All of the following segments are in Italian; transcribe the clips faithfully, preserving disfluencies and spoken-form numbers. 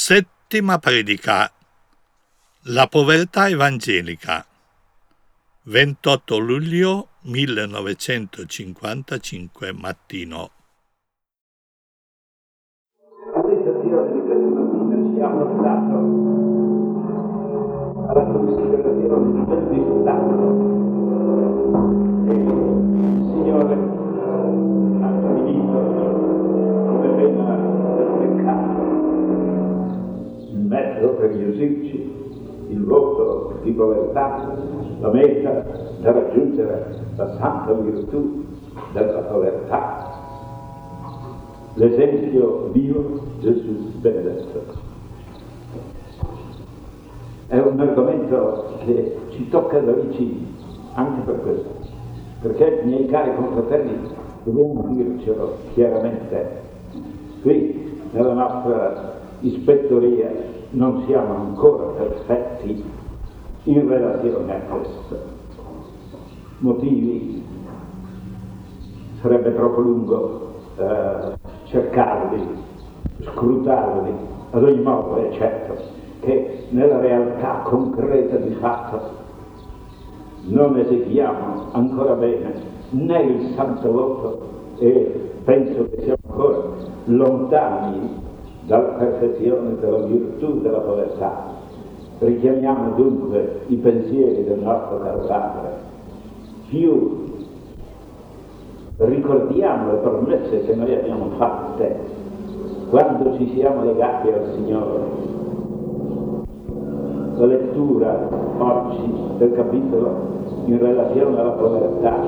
Settima predica. La povertà evangelica. ventotto luglio millenovecentocinquantacinque mattino. La meditazione di questa mattina ci ha portato alla considerazione del distacco. E il Signore ha stabilito come pena del peccato il mezzo per riuscirci, il voto di povertà, la meta da raggiungere la santa virtù della povertà. L'esempio vivo Gesù benedetto. È un argomento che ci tocca da vicino, anche per questo, perché, miei cari confratelli, dobbiamo dircelo chiaramente, qui nella nostra ispettoria non siamo ancora perfetti in relazione a questo. Motivi sarebbe troppo lungo eh, cercarli, scrutarli. Ad ogni modo è certo che nella realtà concreta di fatto non eseguiamo ancora bene né il santo voto e penso che siamo ancora lontani dalla perfezione della virtù della povertà. Richiamiamo dunque i pensieri del nostro caro Padre. Più ricordiamo le promesse che noi abbiamo fatte quando ci siamo legati al Signore. La lettura oggi del capitolo in relazione alla povertà,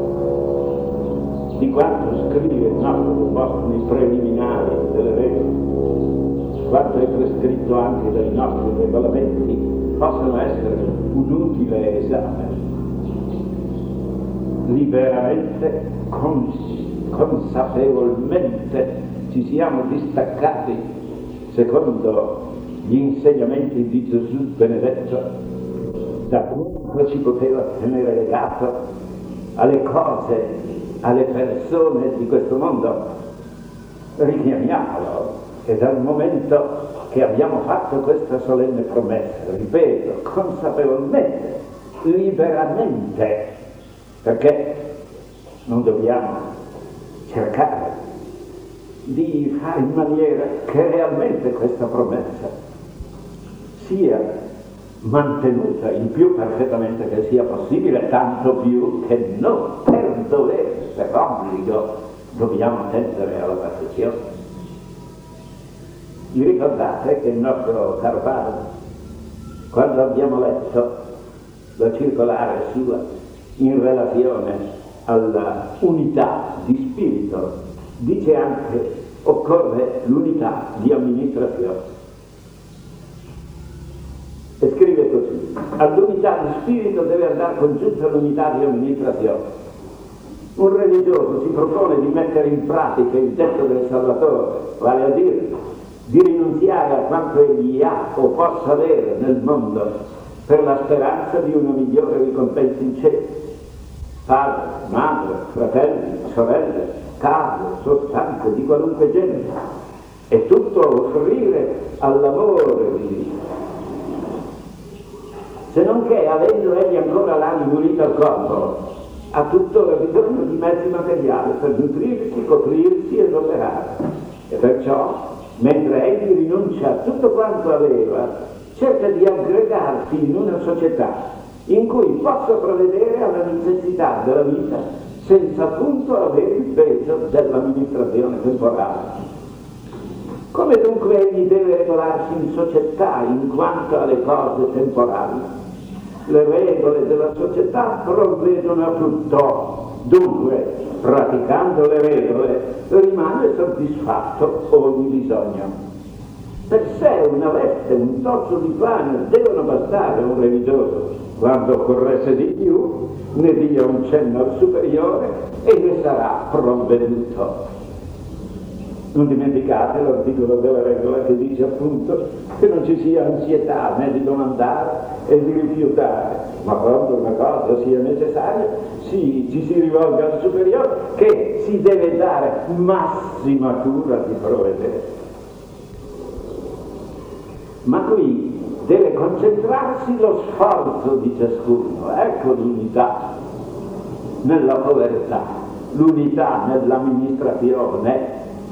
di quanto scrive il nostro Promosto nei preliminari delle regole, quanto è prescritto anche dai nostri regolamenti, possono essere un utile esame. Liberamente, cons- consapevolmente ci siamo distaccati, secondo gli insegnamenti di Gesù benedetto, da quanto ci poteva tenere legato alle cose, alle persone di questo mondo. Richiamiamolo, che dal momento che abbiamo fatto questa solenne promessa, ripeto, consapevolmente, liberamente, perché non dobbiamo cercare di fare in maniera che realmente questa promessa sia mantenuta il più perfettamente che sia possibile, tanto più che non per dovere, per obbligo, dobbiamo tendere alla perfezione. Vi ricordate che il nostro caro Padre, quando abbiamo letto la circolare sua in relazione alla unità di spirito, dice anche occorre l'unità di amministrazione. E scrive così: all'unità di spirito deve andare congiunta l'unità di amministrazione. Un religioso si propone di mettere in pratica il detto del Salvatore, vale a dire di rinunziare a quanto egli ha o possa avere nel mondo per la speranza di una migliore ricompensa in cielo. Padre, madre, fratelli, sorelle, case, sostanze di qualunque genere, è tutto offrire all'amore di Dio. Se non che, avendo egli ancora l'animo unito al corpo, ha tuttora bisogno di mezzi materiali per nutrirsi, coprirsi ed operare. E perciò, mentre egli rinuncia a tutto quanto aveva, cerca di aggregarsi in una società in cui possa provvedere alla necessità della vita senza appunto avere il peso dell'amministrazione temporale. Come dunque egli deve regolarsi in società in quanto alle cose temporali? Le regole della società provvedono a tutto. Dunque, praticando le regole, rimane soddisfatto ogni bisogno. Per sé una veste, un tozzo di pane devono bastare a un religioso. Quando occorresse di più, ne dia un cenno al superiore e ne sarà provveduto. Non dimenticate l'articolo della regola che dice appunto che non ci sia ansietà né di domandare e di rifiutare, ma quando una cosa sia necessaria si, ci si rivolga al superiore che si deve dare massima cura di provvedere. Ma qui deve concentrarsi lo sforzo di ciascuno. Ecco l'unità nella povertà, l'unità nell'amministrazione.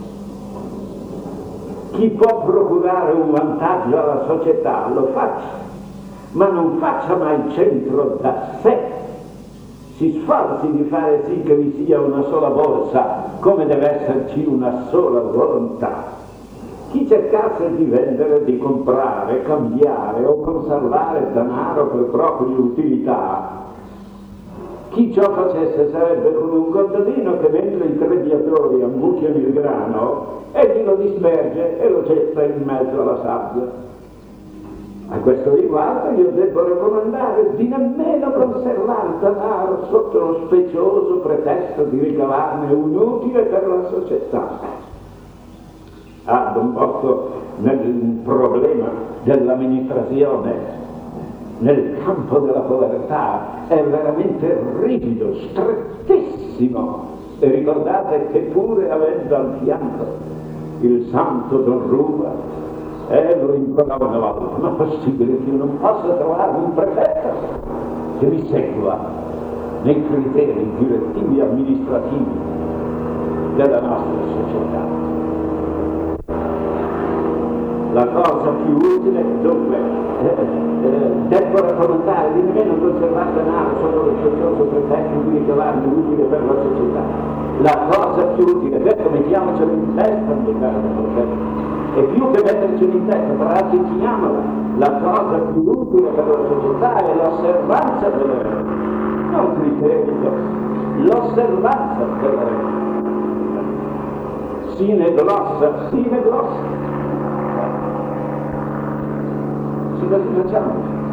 Chi può procurare un vantaggio alla società lo faccia, ma non faccia mai centro da sé. Si sforzi di fare sì che vi sia una sola borsa, come deve esserci una sola volontà. Chi cercasse di vendere, di comprare, cambiare o conservare denaro per proprie utilità, chi ciò facesse sarebbe come un contadino che mentre i crediatori ammucchiano il grano, egli lo disperge e lo getta in mezzo alla sabbia. A questo riguardo io devo raccomandare di nemmeno conservare denaro sotto lo specioso pretesto di ricavarne un utile per la società. Ah, Don Bosco, nel problema dell'amministrazione, nel campo della povertà, è veramente rigido, strettissimo. E ricordate che pure avendo al fianco il santo Don Ruba, e lo implorava una volta: ma è possibile che io non possa trovare un prefetto che mi segua nei criteri direttivi amministrativi della nostra società? La cosa più utile, dunque, eh, eh, devo raccomandare di nemmeno conservare denaro sotto lo specioso pretesto di ricavarne utile per la società. La cosa più utile, questo mettiamocelo in testa, mio caro professore. E più che mettercelo in testa, pratichiamola. La cosa più utile per la società è l'osservanza delle regole, non criterio, l'osservanza delle regole. Sine glossa, sine glossa. Sì, così facciamo.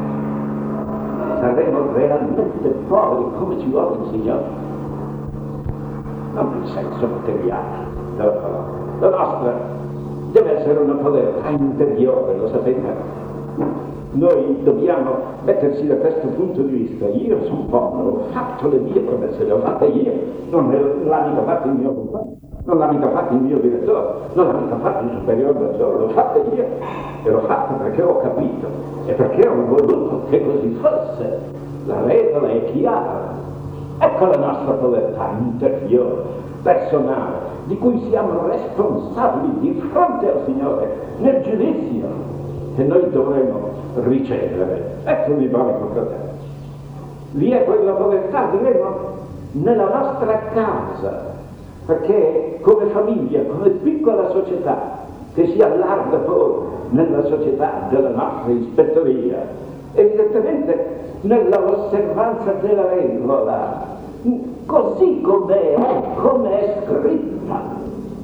Saremo realmente poveri come ci vuole il Signore. Non nel senso materiale della parola. La nostra deve essere una povertà interiore, lo sapete? Noi dobbiamo metterci da questo punto di vista. Io sono povero, ho fatto le mie promesse, le ho fatte io, non l'ha mica fatto il mio compagno, non l'ha mica fatto il mio direttore, non l'ha mica fatto il superiore maggiore, l'ho fatta io e l'ho fatto perché ho capito e perché ho voluto che così fosse. La regola è chiara. Ecco la nostra povertà interiore, personale, di cui siamo responsabili di fronte al Signore nel giudizio che noi dovremo ricevere. Eccomi, bravi fratelli. Lì è quella povertà, diremo, nella nostra casa, perché come famiglia, come piccola società che si allarga poi nella società della nostra ispettoria, evidentemente nella osservanza della regola, così come è, come è scritta.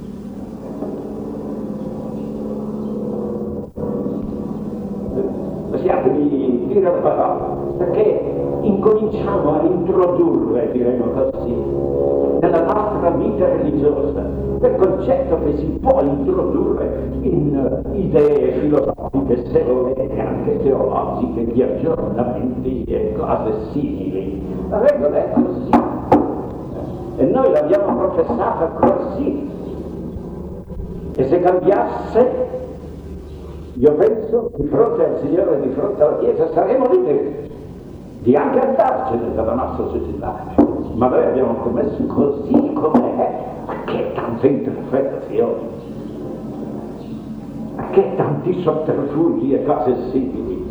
Lasciatemi dire la parola, perché incominciamo a introdurre, diremo così, nella nostra vita religiosa quel concetto che si può introdurre in idee filosofiche, se volete anche teologiche, di aggiornamenti e cose simili. La regola è così e noi l'abbiamo professata così, e se cambiasse, io penso, di fronte al Signore e di fronte alla Chiesa saremo liberi di anche andarcene dalla nostra società, ma noi abbiamo commesso così com'è. A che tante interpretazioni, a che tanti sotterfugi e cose simili.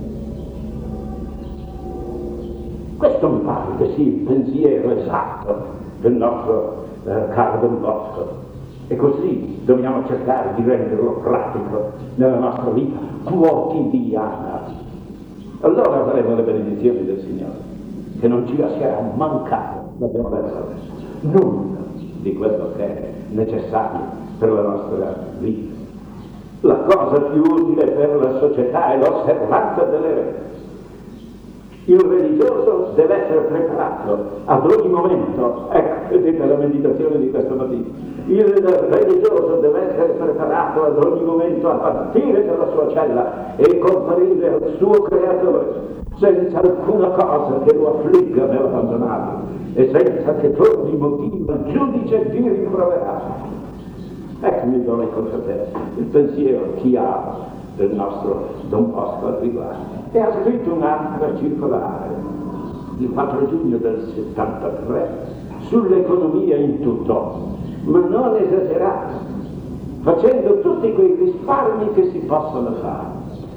Questo mi pare che sia il pensiero esatto del nostro eh, caro Don Bosco, e così dobbiamo cercare di renderlo pratico nella nostra vita quotidiana. Allora avremo le benedizioni del Signore, che non ci lascerà mancare la benedizione, nulla di quello che è necessario per la nostra vita. La cosa più utile per la società è l'osservanza delle regole. Il religioso deve essere preparato ad ogni momento, ecco, vedete la meditazione di questa mattina, il religioso deve essere preparato ad ogni momento a partire dalla sua cella e comparire al suo creatore, senza alcuna cosa che lo affligga nell'abbandonato e senza che torni motivo al giudice di rimproverarlo. Eccomi, doni confratelli, il pensiero chiaro del nostro Don Bosco al riguardo. E ha scritto un'altra circolare, il quattro giugno del settantatré, sull'economia in tutto, ma non esagerato, facendo tutti quei risparmi che si possono fare.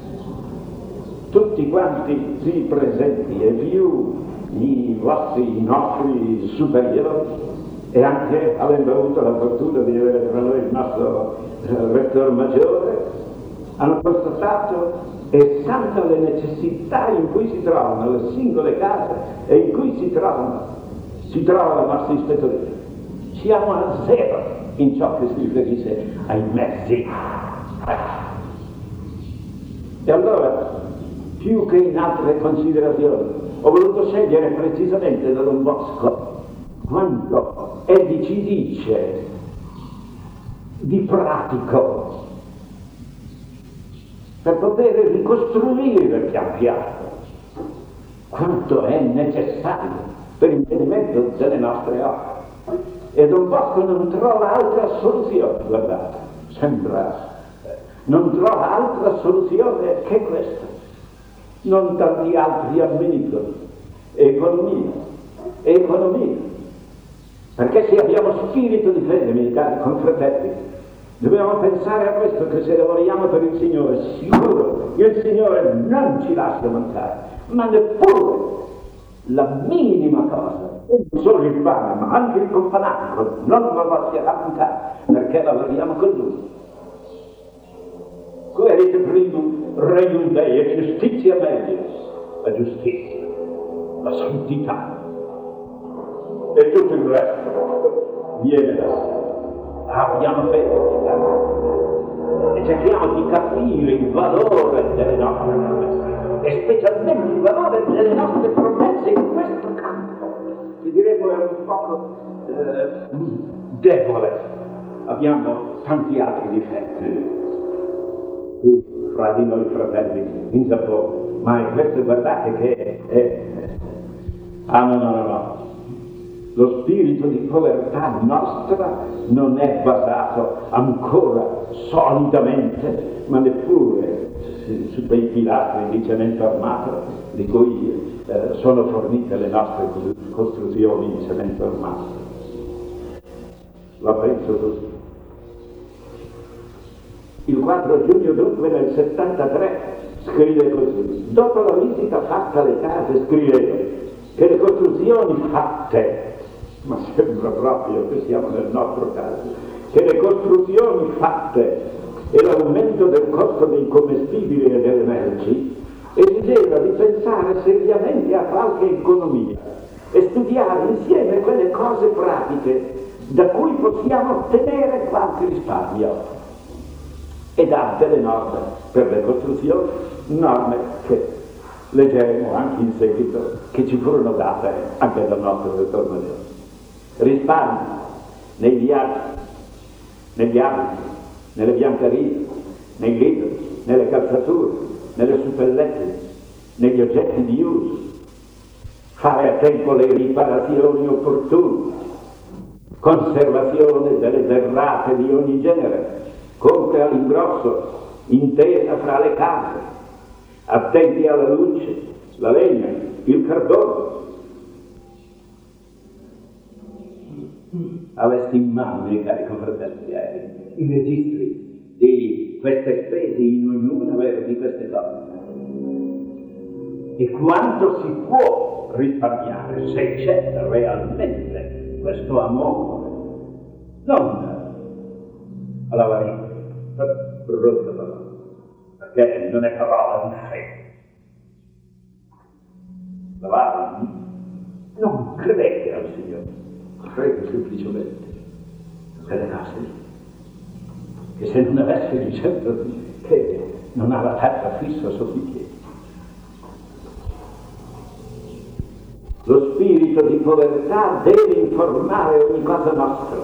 Tutti quanti qui presenti e più i vostri, i nostri superiori, e anche avendo avuto la fortuna di avere tra noi il nostro eh, rettore maggiore, hanno constatato e sanno le necessità in cui si trovano le singole case e in cui si trovano, si trova la nostra ispettoria. Siamo a zero in ciò che si riferisce ai mezzi. E allora, più che in altre considerazioni, ho voluto scegliere precisamente da Don Bosco quanto egli ci dice di pratico per poter ricostruire pian piano quanto è necessario per il mantenimento delle nostre opere. E Don Bosco non trova altra soluzione, guardate, sembra, non trova altra soluzione che questa. Non tanti altri amministrano, economia, economia. Perché se abbiamo spirito di fede, miei cari confratelli, dobbiamo pensare a questo, che se lavoriamo per il Signore, sicuro il Signore non ci lascia mancare, ma neppure la minima cosa, non solo il pane, ma anche il companatico, non lo lascerà mancare, perché lavoriamo con Lui. Querite primum regnum Dei et justitia melius, la giustizia, la santità e tutto il resto viene da sé. Abbiamo fede e cerchiamo di capire il valore delle nostre promesse e specialmente il valore delle nostre promesse in questo campo, che diremmo è un poco eh, debole. Abbiamo tanti altri difetti fra di noi fratelli in Giappone, ma questo guardate che è, è ah no no no no lo spirito di povertà nostra non è basato ancora solidamente, ma neppure su quei pilastri di cemento armato di cui eh, sono fornite le nostre costruzioni di cemento armato. La penso così. Il quattro giugno dunque del settantatré scrive così: dopo la visita fatta alle case, scriveva che le costruzioni fatte, ma sembra proprio che siamo nel nostro caso, che le costruzioni fatte e l'aumento del costo dei commestibili e delle merci esigeva di pensare seriamente a qualche economia e studiare insieme quelle cose pratiche da cui possiamo ottenere qualche risparmio. E dà delle norme per le costruzioni, norme che leggeremo anche in seguito, che ci furono date anche dal nostro rettore maggiore. Risparmio nei viaggi, negli abiti, nelle biancherie, nei libri, nelle calzature, nelle suppellette, negli oggetti di uso, fare a tempo le riparazioni opportune, conservazione delle derrate di ogni genere, compre all'ingrosso, intesa fra le case, attenti alla luce, la legna, il carbone. Avessi in mano, miei cari confratelli, eh, i registri di queste spese in ognuna di queste cose. E quanto si può risparmiare se c'è realmente questo amore, non alla varia, brutta parola, perché non è parola di fede. La varia, non credete al Signore. Credo semplicemente quelle cose che se non avesse il centro che non ha la terra fissa sotto i piedi. Lo spirito di povertà deve informare ogni cosa nostra.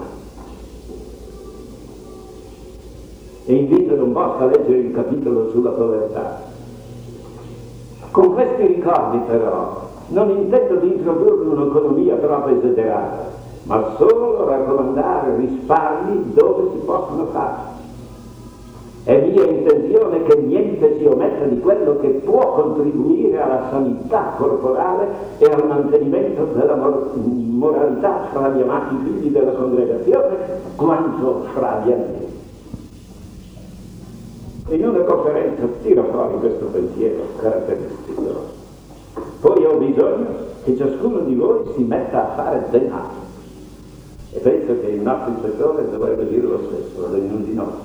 E invito Don Bosco a leggere il capitolo sulla povertà. Con questi ricordi però non intendo di introdurre un'economia troppo esagerata, ma solo raccomandare risparmi dove si possono fare. È mia intenzione che niente si ometta di quello che può contribuire alla sanità corporale e al mantenimento della mor- moralità fra gli amati figli della congregazione quanto fra gli allievi. In una conferenza tiro fuori questo pensiero caratteristico. Poi ho bisogno che ciascuno di voi si metta a fare denaro. E penso che il nostro ispettore dovrebbe dire lo stesso ad ognuno di noi.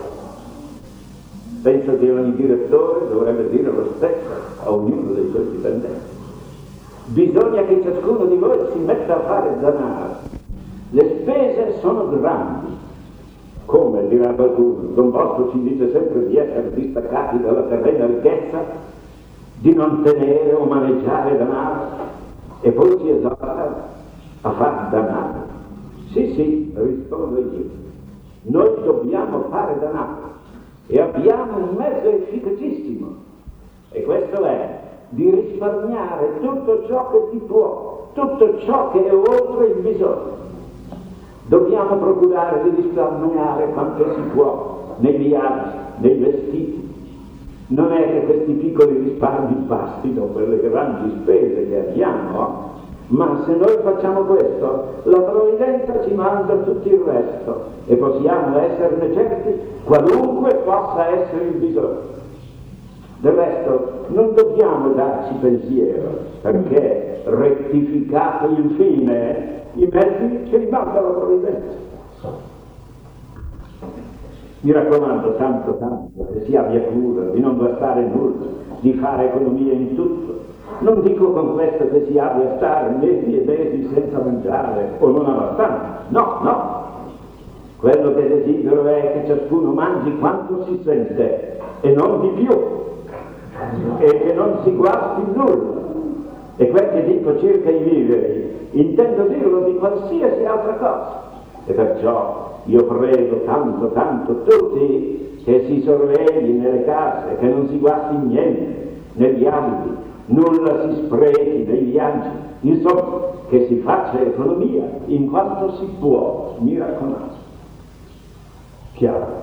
Penso che ogni direttore dovrebbe dire lo stesso a ognuno dei suoi dipendenti. Bisogna che ciascuno di voi si metta a fare denaro. Le spese sono grandi. Come dirà qualcuno, Don Bosco ci dice sempre di essere distaccati dalla terrena ricchezza, di non tenere o maneggiare denaro, e poi ci esorta a fare denaro. Sì, sì, rispondo io. Noi dobbiamo fare denaro e abbiamo un mezzo efficacissimo, e questo è di risparmiare tutto ciò che si può, tutto ciò che è oltre il bisogno. Dobbiamo procurare di risparmiare quanto si può nei viaggi, nei vestiti. Non è che questi piccoli risparmi bastino per le grandi spese che abbiamo, ma se noi facciamo questo, la provvidenza ci manda tutto il resto e possiamo esserne certi qualunque possa essere il bisogno. Del resto non dobbiamo darci pensiero, perché rettificato il fine, i mezzi ce li manda la provvidenza. Mi raccomando tanto tanto che si abbia cura di non gastare nulla, di fare economia in tutto. Non dico con questo che si abbia a stare mesi e mesi senza mangiare o non abbastanza, no, no. Quello che desidero è che ciascuno mangi quanto si sente e non di più, e che non si guasti nulla. E quel che dico circa i viveri, intendo dirlo di qualsiasi altra cosa. E perciò io prego tanto, tanto tutti che si sorvegli nelle case, che non si guasti niente, negli abiti, nulla si sprechi nei viaggi, insomma, che si faccia economia in quanto si può, mi raccomando. Chiaro?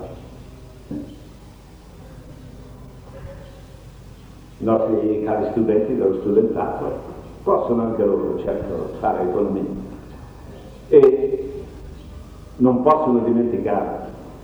I nostri cari studenti dello studentato possono anche loro, certo, fare economia e non possono dimenticare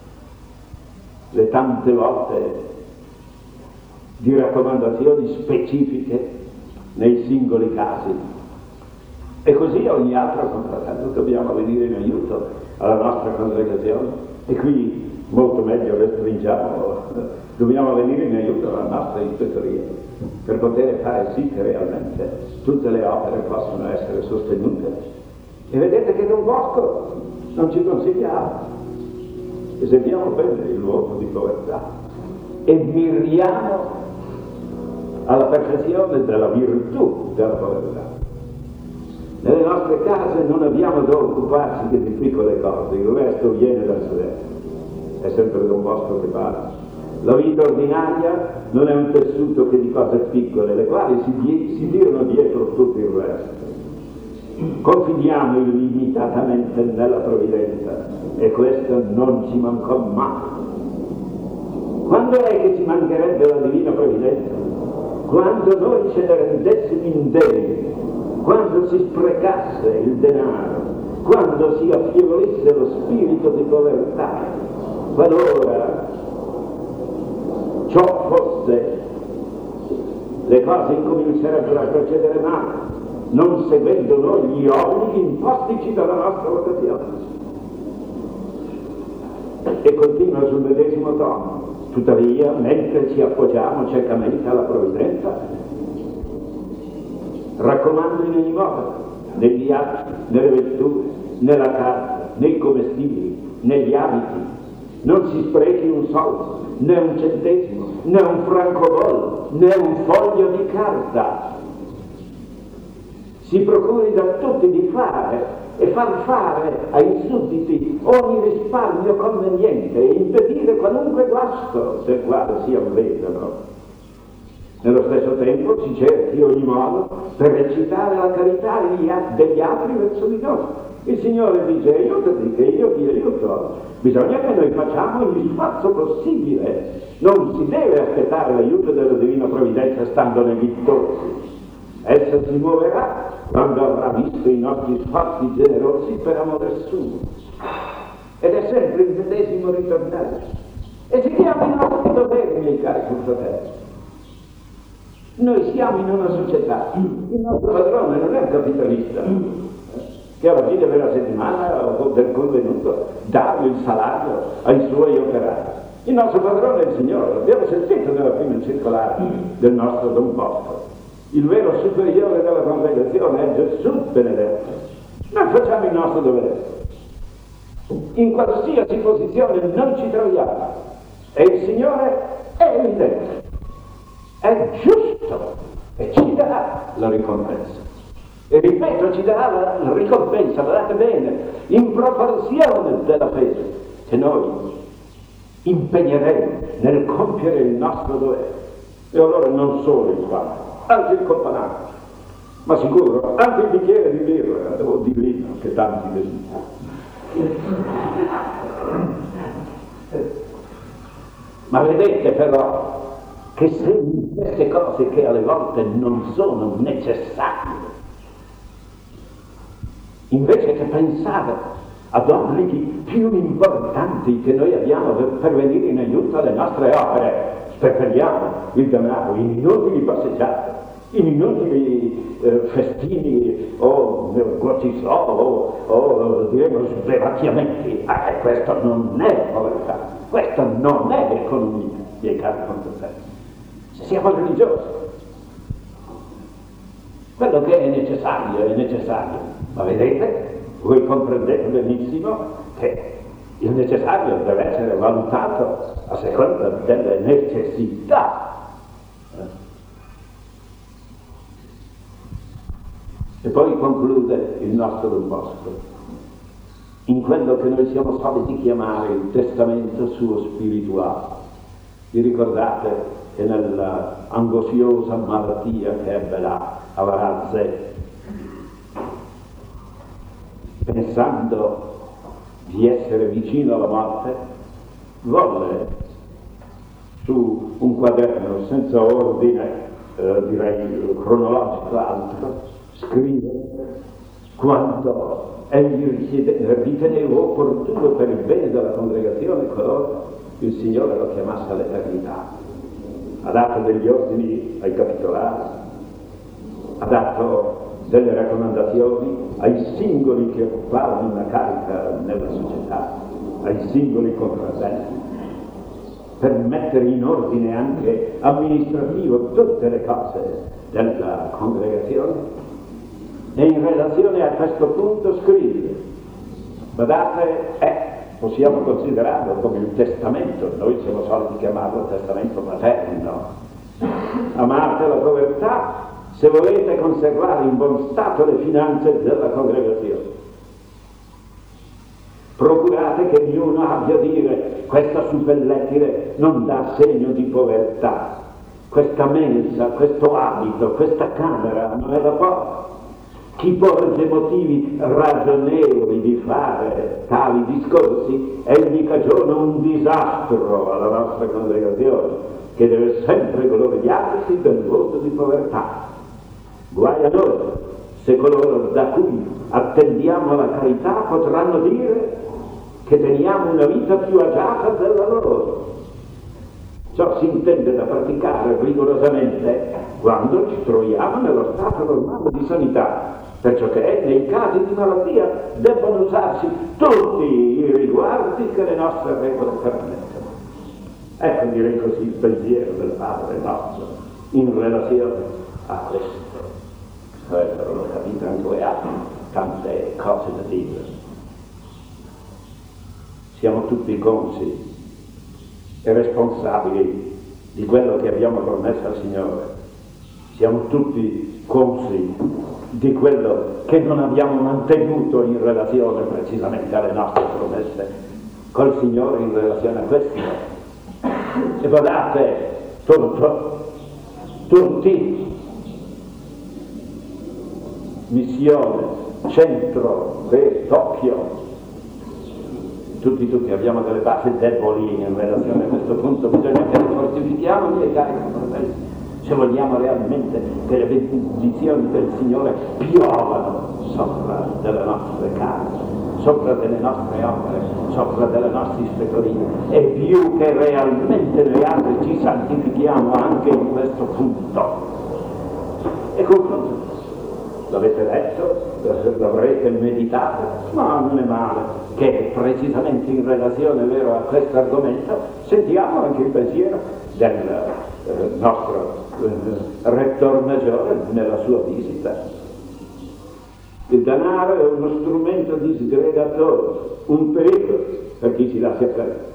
le tante volte di raccomandazioni specifiche nei singoli casi, e così ogni altro confratello dobbiamo venire in aiuto alla nostra congregazione, e qui molto meglio restringiamo, dobbiamo venire in aiuto alla nostra ispettoria per poter fare sì che realmente tutte le opere possano essere sostenute. E vedete che Don Bosco non ci consigliava. Esempiamo bene il luogo di povertà e miriamo alla perfezione della virtù della povertà. Nelle nostre case non abbiamo da occuparci che di piccole cose, il resto viene da sé. È sempre Don Bosco che parla. La vita ordinaria non è un tessuto che di cose piccole, le quali si, si tirano dietro tutto il resto. Confidiamo illimitatamente nella provvidenza, e questo non ci mancò mai. Quando è che ci mancherebbe la divina provvidenza? Quando noi ce ne rendessimo indebiti, quando si sprecasse il denaro, quando si affievolisse lo spirito di povertà, qualora ciò fosse, le cose incomincerebbero a procedere male, non seguendo noi gli obblighi impostici dalla nostra vocazione. E continua sul medesimo tono. Tuttavia, mentre ci appoggiamo ciecamente alla provvidenza, raccomando in ogni modo, nei viaggi, nelle vetture, nella casa, nei commestibili, negli abiti, non si sprechi un soldo, né un centesimo, né un francobollo, né un foglio di carta. Si procuri da tutti di fare e far fare ai sudditi ogni risparmio conveniente e impedire qualunque guasto del quale si avvedano. Nello stesso tempo si cerchi ogni modo per recitare la carità degli altri verso di noi, Il Signore dice aiutati che io ti aiuto. Bisogna che noi facciamo ogni sforzo possibile. Non si deve aspettare l'aiuto della Divina Provvidenza stando negli discorsi. Essa si muoverà quando avrà visto i nostri sforzi generosi per amore suo. Ed è sempre il medesimo ritornare. E seguiamo i nostri doveri, miei cari confratelli. Noi siamo in una società. Il nostro padrone non è un capitalista che alla fine della settimana o del convenuto dà il salario ai suoi operai. Il nostro padrone è il Signore. Abbiamo sentito nella prima circolare del nostro Don Bosco. Il vero superiore della congregazione è Gesù benedetto. Noi facciamo il nostro dovere. In qualsiasi posizione noi ci troviamo e il Signore è evidente, è giusto e ci darà la ricompensa. E ripeto, ci darà la ricompensa, guardate bene, in proporzione della fede che noi impegneremo nel compiere il nostro dovere. E allora non solo il pane, anche il companato, ma sicuro anche il bicchiere di birra o di vino che tanti desiderano. Ma vedete però che se queste cose che alle volte non sono necessarie, invece che pensare ad obblighi più importanti che noi abbiamo per, per venire in aiuto alle nostre opere, sperperiamo il denaro in inutili passeggiate, in inutili eh, festini o gocisò o, o diremo svevacchiamenti. Ah, questo non è povertà, questo non è economia, miei cari confratelli. Se siamo religiosi, quello che è necessario è necessario, ma vedete, voi comprendete benissimo che il necessario deve essere valutato a seconda delle necessità. E poi conclude il nostro Don Bosco in quello che noi siamo soliti chiamare il testamento suo spirituale. Vi ricordate che nella angosciosa malattia che ebbe là a Varazze, pensando di essere vicino alla morte, volle su un quaderno senza ordine, eh, direi cronologico altro, scrivere quanto egli riteneva opportuno per il bene della congregazione coloro che il Signore lo chiamasse all'eternità. Ha dato degli ordini ai capitolari, ha dato delle raccomandazioni ai singoli che occupavano una carica nella società, ai singoli confratelli, per mettere in ordine anche amministrativo tutte le cose della congregazione. E in relazione a questo punto scrive, badate, eh, possiamo considerarlo come il testamento, noi siamo soliti chiamarlo testamento materno. Amate la povertà se volete conservare in buon stato le finanze della congregazione. Procurate che ognuno abbia a dire: questa suppellettile non dà segno di povertà, questa mensa, questo abito, questa camera non è da poco. Chi porge motivi ragionevoli di fare tali discorsi egli cagiona un disastro alla nostra congregazione, che deve sempre gloriarsi del voto di povertà. Guai a noi se coloro da cui attendiamo la carità potranno dire che teniamo una vita più agiata della loro. Ciò si intende da praticare rigorosamente quando ci troviamo nello stato normale di sanità, perciò che nei casi di malattia debbono usarsi tutti i riguardi che le nostre regole permettono. Ecco, direi così, il pensiero del Padre nostro in relazione a questo. Questo l'ho capito anche a tante cose da dire. Siamo tutti consci e responsabili di quello che abbiamo promesso al Signore. Siamo tutti consci di quello che non abbiamo mantenuto in relazione precisamente alle nostre promesse col Signore in relazione a questo. E guardate, tutto, tutti, missione, centro, Tokyo. Tutti, tutti abbiamo delle basi deboli in relazione a questo punto, bisogna che le fortifichiamo, miei cari fratelli, se vogliamo realmente che le benedizioni del Signore piovano sopra delle nostre case, sopra delle nostre opere, sopra delle nostre ispettorie, e più che realmente le altre ci santifichiamo anche in questo punto. E concludo. L'avete letto, l'avrete meditato, ma non è male che precisamente in relazione, vero, a questo argomento sentiamo anche il pensiero del eh, nostro eh, Rettor Maggiore nella sua visita. Il denaro è uno strumento disgregatore, un pericolo per chi si lascia perdere.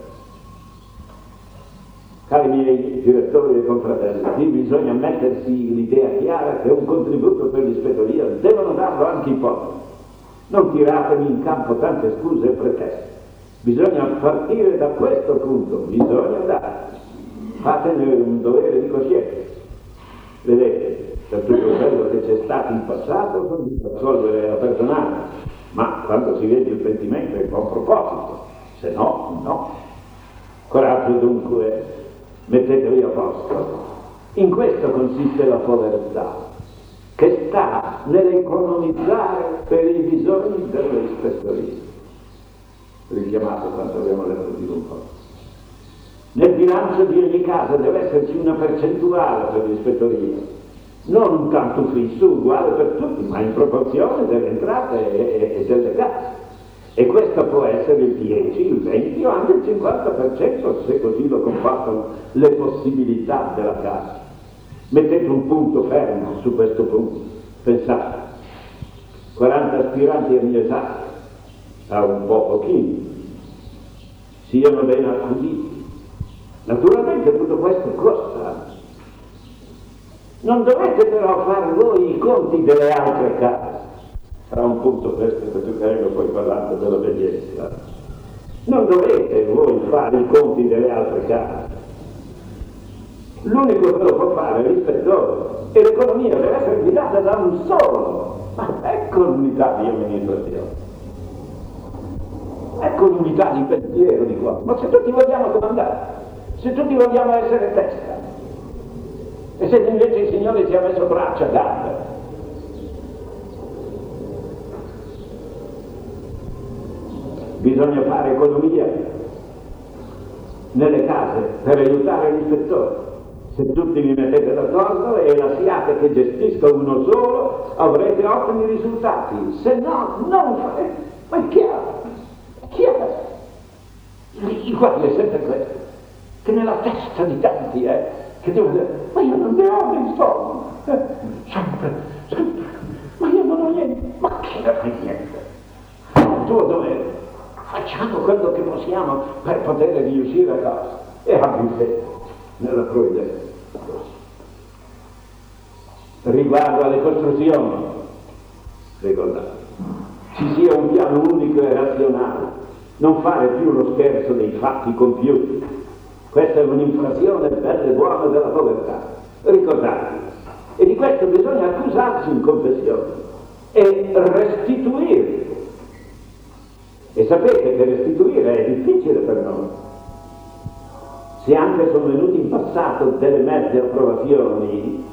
Cari miei direttori e confratelli, qui bisogna mettersi l'idea chiara che un contributo per l'ispettoria devono darlo anche i poveri. Non tiratemi in campo tante scuse e pretesti. Bisogna partire da questo punto, bisogna dare. Fatene un dovere di coscienza. Vedete, per tutto quello che c'è stato in passato, non bisogna assolvere la personale, ma quando si vede il pentimento è con proposito, se no, no. Coraggio dunque. Mettetevi a posto. In questo consiste la povertà, che sta nell'economizzare per i bisogni delle ispettorie. Richiamato quanto abbiamo detto di un po'. Nel bilancio di ogni casa deve esserci una percentuale per l'ispettoria, non un tanto fisso uguale per tutti, ma in proporzione delle entrate e, e delle case. E questo può essere il dieci, il venti o anche il cinquanta per cento, se così lo comportano le possibilità della casa. Mettete un punto fermo su questo punto. Pensate, quaranta aspiranti a mio esame, a un po' pochini, siano ben accuditi. Naturalmente tutto questo costa. Non dovete però fare voi i conti delle altre case. Sarà un punto questo che tu credo poi parlando dell'obbedienza. Non dovete voi fare i conti delle altre case. L'unico che lo può fare è l'ispettore, e l'economia deve essere guidata da un solo. Ma ecco l'unità di amministrazione. Ecco l'unità di pensiero di qua. Ma se tutti vogliamo comandare, se tutti vogliamo essere testa, e se invece il Signore ci ha messo braccia, gambe, bisogna fare economia nelle case per aiutare l'ispettore. Se tutti vi mettete d'accordo e lasciate che gestisca uno solo, avrete ottimi risultati. Se no, non farete. Ma è chiaro, è chiaro. Il guardia è sempre questo, che nella testa di tanti è, che devo dire, ma io non ne ho dei soldi. Eh, sempre, sempre. Ma io non ho niente. Ma che ne fai niente? È il tuo dovere. Facciamo quello che possiamo per poter riuscire a casa. E abbi fede nella tua idea. Riguardo alle costruzioni, ricordate, ci sia un piano unico e razionale, non fare più lo scherzo dei fatti compiuti. Questa è un'infrazione bella e buona della povertà. Ricordatevi, e di questo bisogna accusarsi in confessione e restituire. E sapete che restituire è difficile per noi. Se anche sono venuti in passato delle mezze approvazioni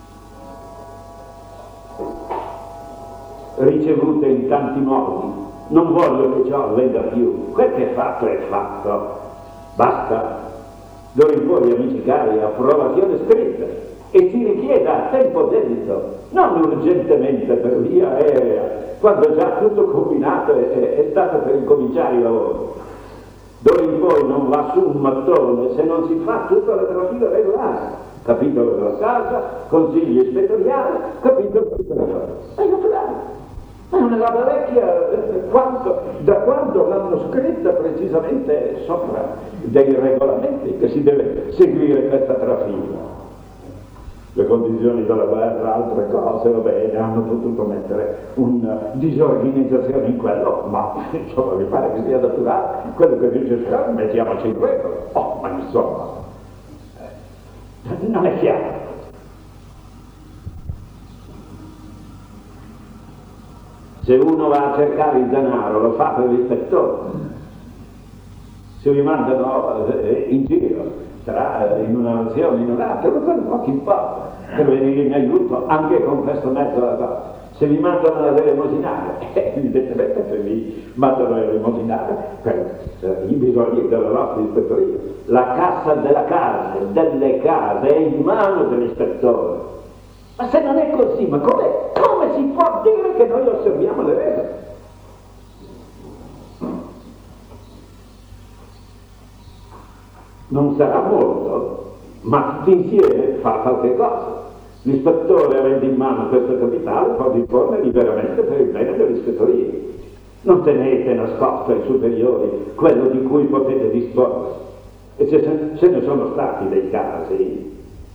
ricevute in tanti modi, non voglio che ciò avvenga più. Quel che è fatto è fatto. Basta. D'ora in poi, amici cari, approvazione scritta, e si richieda a tempo debito, non urgentemente per via aerea, quando già tutto combinato è, è, è stato per incominciare i lavori. D'ora in poi non va su un mattone se non si fa tutta la trafila regolare. Capitolo della casa, consigli ispettoriali, capitolo della casa. È naturale. È una roba vecchia, quanto, da quando l'hanno scritta precisamente sopra dei regolamenti che si deve seguire questa trafila. Le condizioni della guerra, altre cose, va bene, hanno potuto mettere una disorganizzazione in quello, ma insomma mi pare che sia naturale, quello che dice Scar, mettiamoci in regola. Oh, ma insomma, eh, non è chiaro. Se uno va a cercare il denaro lo fa per l'ispettore, se vi mandano eh, in giro, sarà in una nazione, in un'altra, non pochi importa, per venire in aiuto anche con questo mezzo alla cosa. Se vi mandano ad elemosinare, eh, evidentemente se vi mandano ad elemosinare, per eh, i bisogni della nostra ispettoria. La cassa della casa, delle case, è in mano dell'ispettore. Ma se non è così, ma come, come si può dire che noi osserviamo le regole? Non sarà molto, ma tutti insieme fa qualche cosa. L'ispettore avendo in mano questo capitale può disporne liberamente per il bene dell'ispettoria. Non tenete nascosto ai superiori quello di cui potete disporre. E se, se ne sono stati dei casi,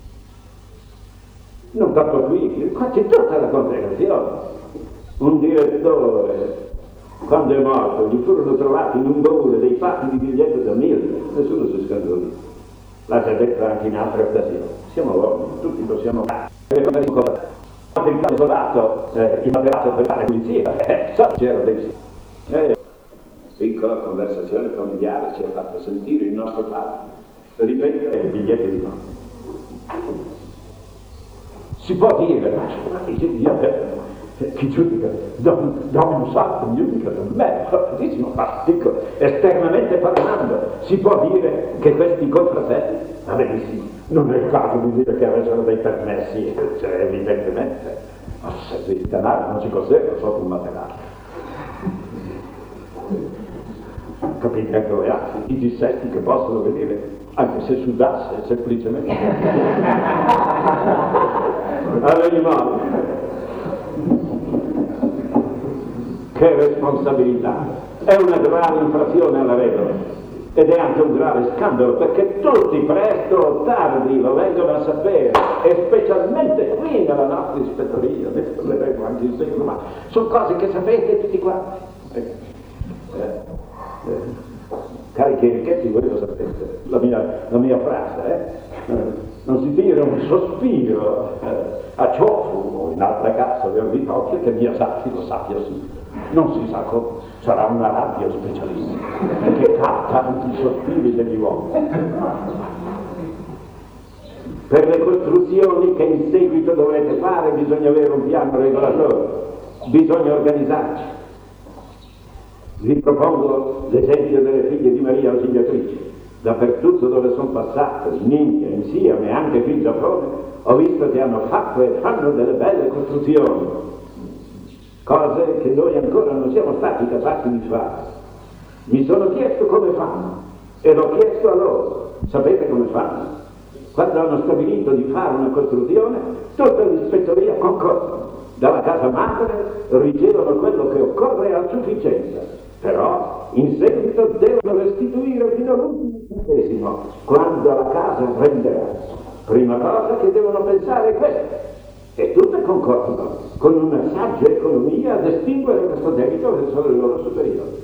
non tanto qui, quasi tutta la congregazione. Un direttore, quando è morto, gli furono trovati in un baule dei pacchi di biglietto da mille, nessuno si scandalizza. L'ha già detto anche in altre occasioni. Siamo uomini, tutti possiamo fare. Quando il isolato, eh, il materato per fare pulizia, eh, so c'era dei eh, piccola conversazione familiare ci ha fatto sentire il nostro padre ripetere i biglietti di morte. Si può dire, ma chi giudica, da un salto giudica da me, fortissimo, ma dico, esternamente parlando, si può dire che questi confratelli, va benissimo, non è il caso di dire che avessero dei permessi, cioè evidentemente, ma se il denaro non si conserva sotto un materiale. Capite anche voi altri, i dissesti che possono venire, anche se sudasse, semplicemente. Ad ogni modo, che responsabilità! È una grave infrazione alla regola ed è anche un grave scandalo perché tutti presto o tardi lo vengono a sapere e specialmente qui nella nostra ispettoria, adesso le leggo anche in seguito, ma sono cose che sapete tutti quanti. Eh, eh, cari chierichetti, voi lo sapete, la mia, la mia frase, eh? eh non si tira un sospiro eh, a cioffu o in altra casa per Vittorio che mia sappi lo sappia sì. Non si sa come, sarà una rabbia specialissima che capta anche i sospiri degli uomini. Per le costruzioni che in seguito dovrete fare bisogna avere un piano regolatore, bisogna organizzarci. Vi propongo l'esempio delle figlie di Maria Ausiliatrice. Dappertutto dove sono passato, in India, in Siam e anche qui in Giappone, ho visto che hanno fatto e fanno delle belle costruzioni, cose che noi ancora non siamo stati capaci di fare. Mi sono chiesto come fanno e l'ho chiesto a loro. Sapete come fanno? Quando hanno stabilito di fare una costruzione, tutta l'ispettoria concorre. Dalla casa madre ricevono quello che occorre a sufficienza, però in seguito devono restituire fino all'ultimo centesimo quando la casa renderà. Prima cosa che devono pensare è questa, e tutte concordano con una saggia economia a estinguere questo debito verso le loro superiori.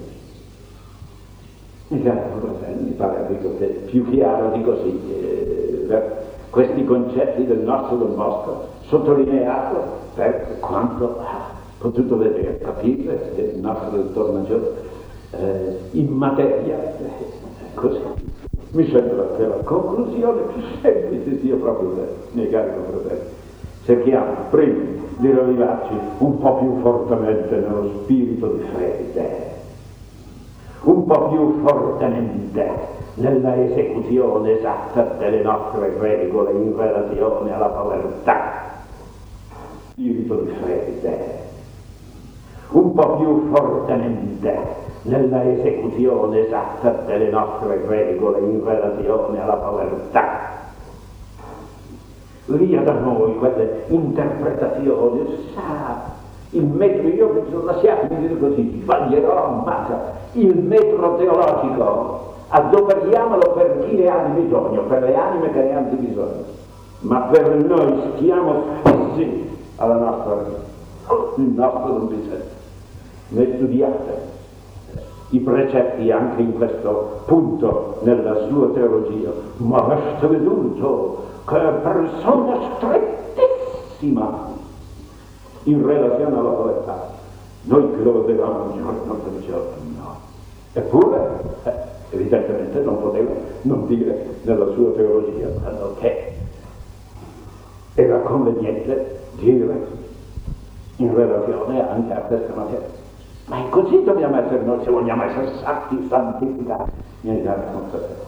Mi pare più chiaro di così, eh, questi concetti del nostro Don Bosco sottolineato per quanto ha potuto vedere, capire il nostro dottor Maggiore eh, in materia, eh, così. Mi sembra che la conclusione più semplice sia proprio questa, miei cari confratelli. Cerchiamo prima di ravvivarci un po' più fortemente nello spirito di fede, un po' più fortemente nella esecuzione esatta delle nostre regole in relazione alla povertà. Spirito di fede, un po' più fortemente nella esecuzione esatta delle nostre regole in relazione alla povertà. Via da noi quelle interpretazioni, sa, il metro, io lasciatemi dire così, sbaglierò, ammazza, il metro teologico, adoperiamolo per chi ne ha bisogno, per le anime che ne hanno bisogno, ma per noi stiamo fissi alla nostra vita, il nostro Don Vicente. Ne studiate i precetti anche in questo punto nella sua teologia, ma avete veduto che è persona strettissima in relazione alla povertà. Noi che lo vedevamo giorno per giorno, no. Eppure, eh, evidentemente non poteva non dire nella sua teologia quello che era conveniente dire in relazione anche a questa materia. Ma è così dobbiamo essere noi, se vogliamo essere santi, santificati. Niente altro non serve.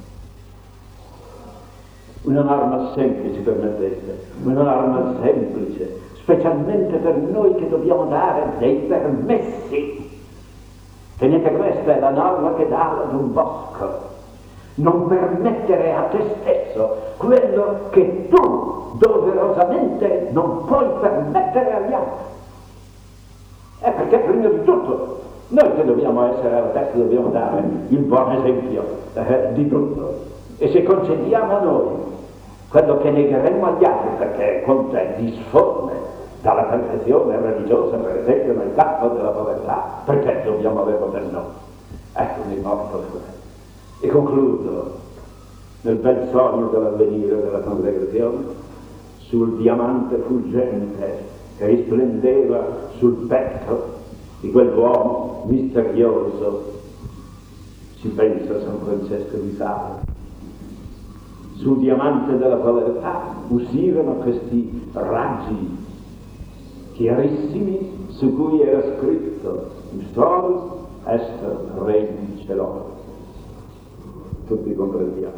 Una norma semplice, permettete, una norma semplice, specialmente per noi che dobbiamo dare dei permessi. Tenete, questa è la norma che dà ad un bosco. Non permettere a te stesso quello che tu doverosamente non puoi permettere agli altri. È perché prima di tutto noi che dobbiamo essere alla testa dobbiamo dare il buon esempio eh, di tutto. E se concediamo a noi quello che negheremo agli altri perché conta disforme dalla perfezione religiosa, per esempio nel campo della povertà, perché dobbiamo averlo per noi? Ecco un immorto. E concludo nel bel sogno dell'avvenire della congregazione sul diamante fuggente che risplendeva sul petto di quell'uomo misterioso. Si pensa a San Francesco di Sales. Sul diamante della povertà uscirono questi raggi chiarissimi su cui era scritto Sol est regni celoi. Tutti comprendiamo.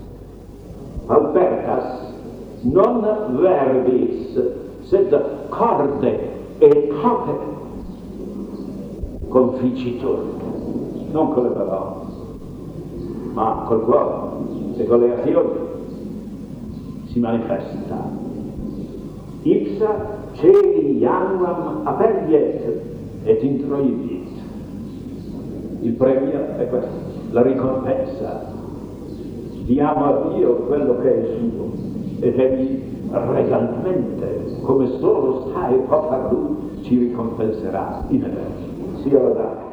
Albertas non verbis sed corde e cote conficitur, non con le parole ma col cuore e con le azioni si manifesta. Ipsa celi januam aperviet et introiviet. Il premio è questo, la ricompensa. Diamo a Dio quello che è suo ed egli regalmente, come solo sa e può far lui, ci ricompenserà in eterno. Sia lodato.